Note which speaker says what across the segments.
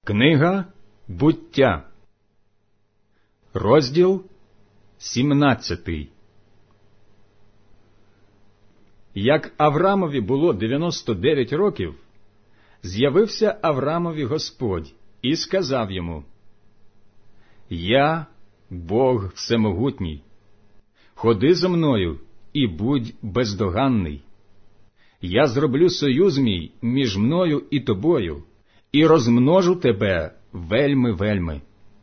Speaker 1: Книга Буття, розділ 17. Як Аврамові було 99 років, з'явився Аврамові Господь і сказав йому: «Я, Бог Всемогутній, ходи зо мною і будь бездоганний. Я зроблю союз мій між мною і тобою, і розмножу тебе вельми-вельми».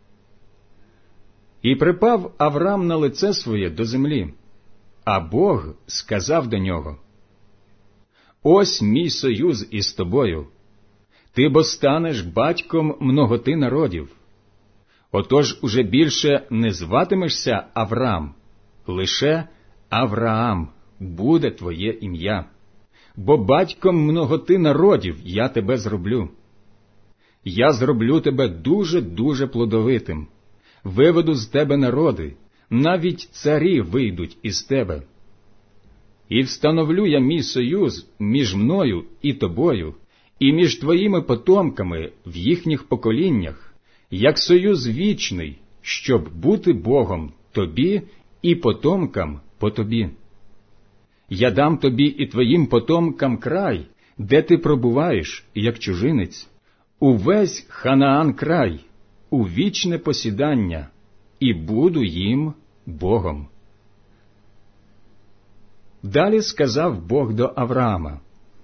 Speaker 1: І припав Аврам на лице своє до землі, а Бог сказав до нього: «Ось мій союз із тобою, ти бо станеш батьком многоти народів. Отож уже більше не зватимешся Аврам, лише Авраам буде твоє ім'я, бо батьком многоти народів я тебе зроблю. Я зроблю тебе дуже-дуже плодовитим, виведу з тебе народи, навіть царі вийдуть із тебе. І встановлю я мій союз між мною і тобою, і між твоїми потомками в їхніх поколіннях, як союз вічний, щоб бути Богом тобі і потомкам по тобі. Я дам тобі і твоїм потомкам край, де ти пробуваєш, як чужинець, увесь Ханаан край, у вічне посідання, і буду їм Богом». Далі сказав Бог до Авраама: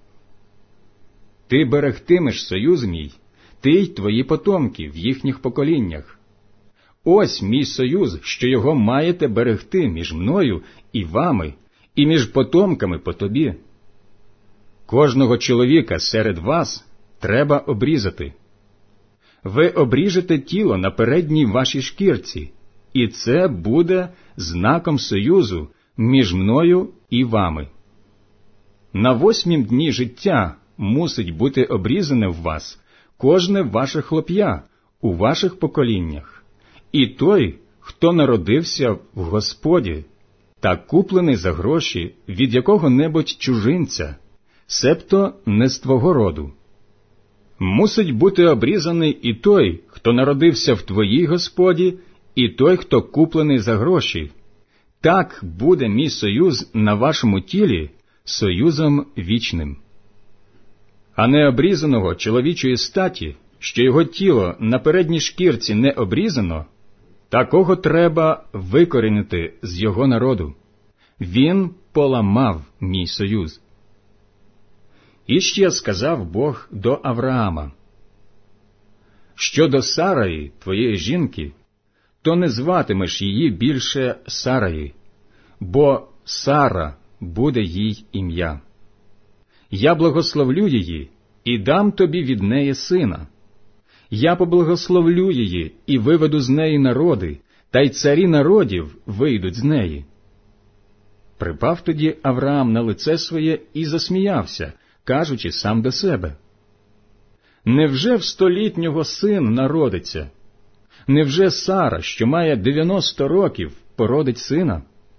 Speaker 1: «Ти берегтимеш союз мій, ти й твої потомки в їхніх поколіннях. Ось мій союз, що його маєте берегти між мною і вами, і між потомками по тобі. Кожного чоловіка серед вас треба обрізати. Ви обріжете тіло на передній вашій шкірці, і це буде знаком союзу між мною і вами. На 8-м дні життя мусить бути обрізане в вас кожне ваше хлоп'я у ваших поколіннях, і той, хто народився в Господі та куплений за гроші від якого-небудь чужинця, себто не з твого роду. Мусить бути обрізаний і той, хто народився в твоїй Господі, і той, хто куплений за гроші. Так буде мій союз на вашому тілі союзом вічним. А необрізаного чоловічої статі, що його тіло на передній шкірці не обрізано, такого треба викорінити з його народу. Він поламав мій союз». І ще сказав Бог до Авраама: «Щодо Сараї, твоєї жінки, то не зватимеш її більше Сараї, бо Сара буде їй ім'я. Я благословлю її і дам тобі від неї сина. Я поблагословлю її і виведу з неї народи, та й царі народів вийдуть з неї». Припав тоді Авраам на лице своє і засміявся, кажучи сам до себе: «Невже в 100-літнього син народиться? Невже Сара, що має 90 років, породить сина?»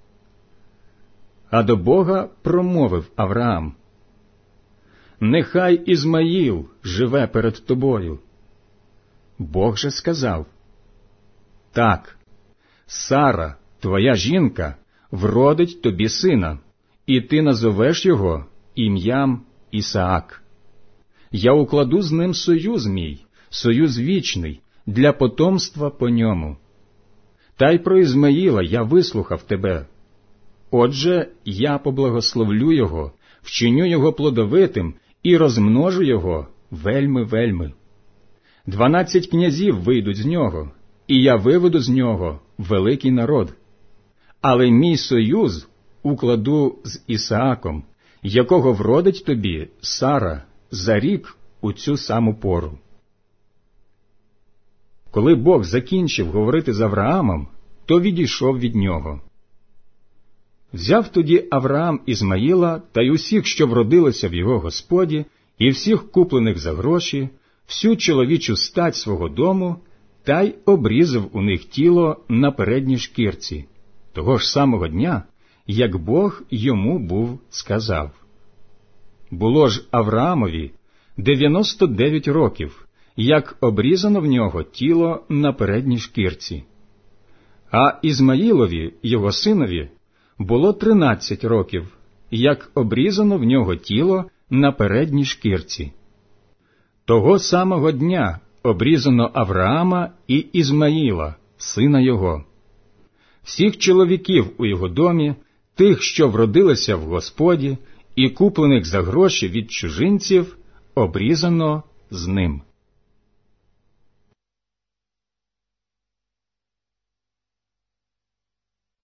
Speaker 1: А до Бога промовив Авраам: «Нехай Ізмаїл живе перед тобою». Бог же сказав: «Так, Сара, твоя жінка, вродить тобі сина, і ти назовеш його ім'ям Ісаак. Я укладу з ним союз мій, союз вічний, для потомства по ньому. Та й про Ізмаїла я вислухав тебе. Отже, я поблагословлю його, вчиню його плодовитим і розмножу його вельми-вельми. 12 князів вийдуть з нього, і я виведу з нього великий народ. Але мій союз укладу з Ісааком, якого вродить тобі Сара за рік у цю саму пору». Коли Бог закінчив говорити з Авраамом, то відійшов від нього. Взяв тоді Авраам Ізмаїла та й усіх, що вродилися в його Господі, і всіх куплених за гроші, всю чоловічу стать свого дому, та й обрізав у них тіло на передній шкірці, того ж самого дня, як Бог йому був сказав. Було ж Авраамові 99 років, як обрізано в нього тіло на передній шкірці. А Ізмаїлові, його синові, було 13 років, як обрізано в нього тіло на передній шкірці. Того самого дня обрізано Авраама і Ізмаїла, сина його. Всіх чоловіків у його домі, тих, що вродилися в Господі, і куплених за гроші від чужинців, обрізано з ним.